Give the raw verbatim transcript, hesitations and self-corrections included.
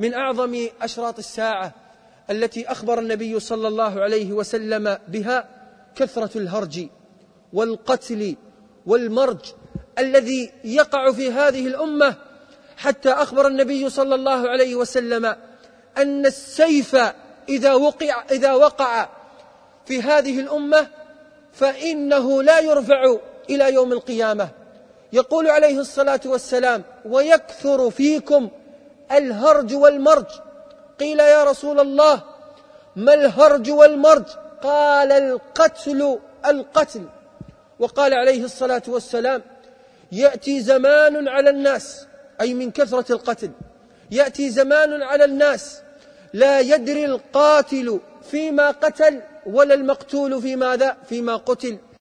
من أعظم أشراط الساعة التي أخبر النبي صلى الله عليه وسلم بها كثرة الهرج والقتل والمرج الذي يقع في هذه الأمة، حتى أخبر النبي صلى الله عليه وسلم أن السيف إذا وقع, إذا وقع في هذه الأمة فإنه لا يرفع إلى يوم القيامة. يقول عليه الصلاة والسلام: ويكثر فيكم الهرج والمرج. قيل: يا رسول الله ما الهرج والمرج؟ قال: القتل القتل. وقال عليه الصلاة والسلام: يأتي زمان على الناس، أي من كثرة القتل، يأتي زمان على الناس لا يدري القاتل فيما قتل ولا المقتول في ماذا؟ فيما قتل.